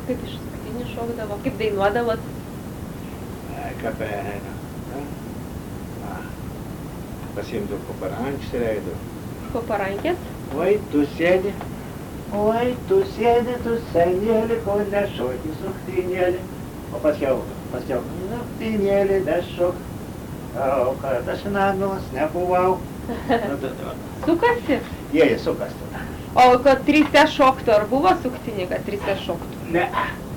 kaip iš suktinių šokdavo, kaip dainuodavot? Kapelą. Pasiimdavau po parankį, įsileidau. Po parankės? Oi, tu sėdi, tu senėli, ko nešoki suktinėlį. O paskiau, suktinėlį nešok, o kad aš nanos nebuvau. Sukasi? Jie sukasi. O kad trise šoktų, ar buvo suktinį, kad trise šoktų? Ne.